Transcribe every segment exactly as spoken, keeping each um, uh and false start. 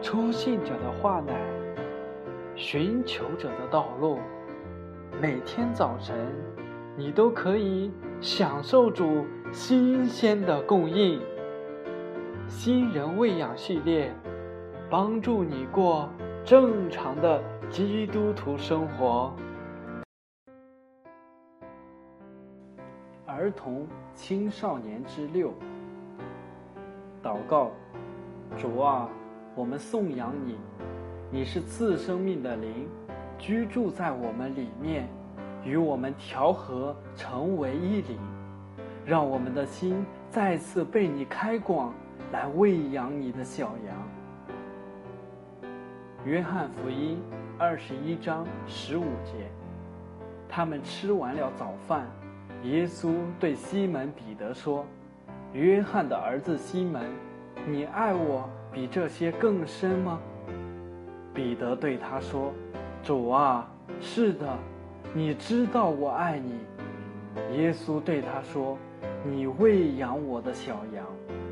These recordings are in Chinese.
初信者的话乃寻求者的道路。每天早晨，你都可以享受主新鲜的供应。新人喂养系列，帮助你过正常的基督徒生活。儿童青少年之六，祷告：主啊，我们颂扬你，你是赐生命的灵，居住在我们里面，与我们调和成为一灵，让我们的心再次被你开广，来喂养你的小羊。约翰福音二十一章十五节，他们吃完了早饭，耶稣对西门彼得说：约翰的儿子西门，你爱我比这些更深吗？彼得对他说：主啊，是的，你知道我爱你。耶稣对他说：你喂养我的小羊。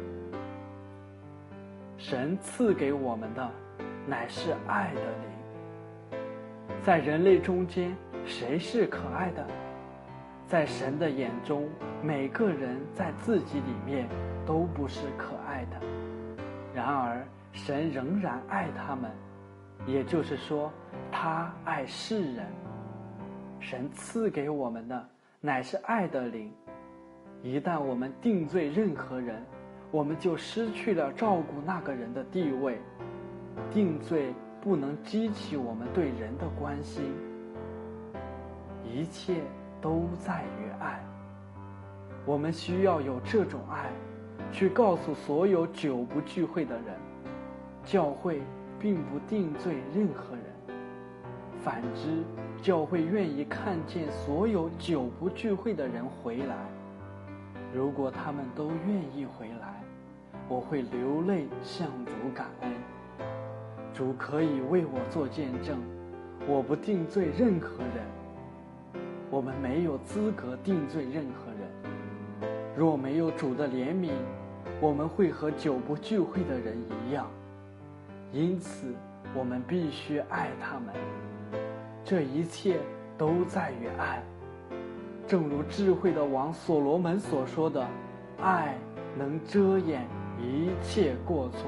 神赐给我们的乃是爱的灵。在人类中间，谁是可爱的？在神的眼中，每个人在自己里面都不是可爱的。然而神仍然爱他们，也就是说，他爱世人。神赐给我们的乃是爱的灵。一旦我们定罪任何人，我们就失去了照顾那个人的地位。定罪不能激起我们对人的关心。一切都在于爱。我们需要有这种爱，去告诉所有久不聚会的人，教会并不定罪任何人。反之，教会愿意看见所有久不聚会的人回来。如果他们都愿意回来，我会流泪向主感恩。主可以为我做见证，我不定罪任何人。我们没有资格定罪任何人。若没有主的怜悯，我们会和久不聚会的人一样。因此，我们必须爱他们。这一切都在于爱。正如智慧的王所罗门所说的，爱能遮掩一切过错。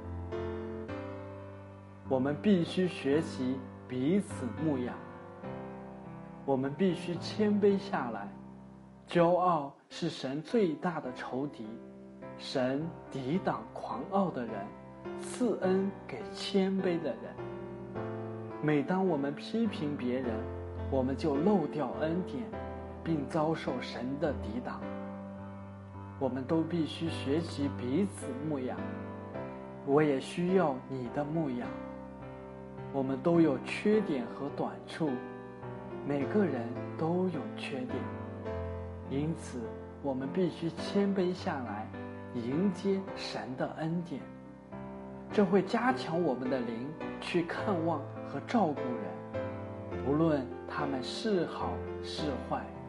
我们必须学习彼此牧养。我们必须谦卑下来。骄傲是神最大的仇敌，神抵挡狂傲的人，赐恩给谦卑的人。每当我们批评别人，我们就漏掉恩典，并遭受神的抵挡。我们都必须学习彼此牧养。我也需要你的牧养。我们都有缺点和短处，每个人都有缺点，因此我们必须谦卑下来，迎接神的恩典。这会加强我们的灵，去看望和照顾人，不论他们是好是坏。